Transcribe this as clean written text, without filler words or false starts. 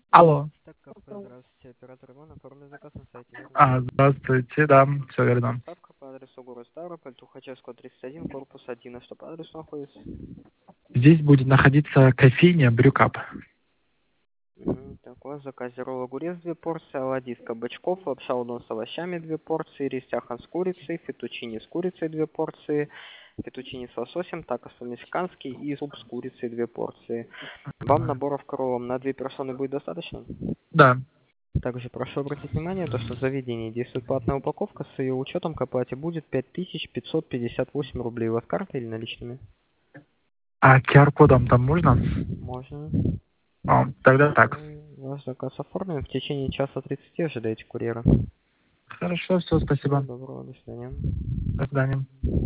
Алло. Так, КП, здравствуйте, оператор Иван, оформлен заказ на сайте, верно? Здравствуйте, да, все верно. Доставка по адресу город Ставрополь, Тухачевского, 31, корпус 1. А что по адресу находится? Здесь будет находиться кофейня Брюкап. Так, у вас в заказе ролл огурец 2 порции, оладьи с кабачков, лапша удон с овощами 2 порции, рис тяхан с курицей, фетучини с курицей 2 порции, фетучини с лососем, такос по-мексикански и суп с курицей 2 порции. Вам наборов коровам на 2 персоны будет достаточно? Да. Также прошу обратить внимание, то, что в заведении действует платная упаковка, с ее учетом к оплате будет 5558 рублей. У вас карта или наличными? А QR-кодом там можно? Можно. Тогда так. Ваш заказ оформлен. В течение часа 30 ожидайте курьера. Хорошо, все, Всего спасибо. доброго, до свидания. До свидания.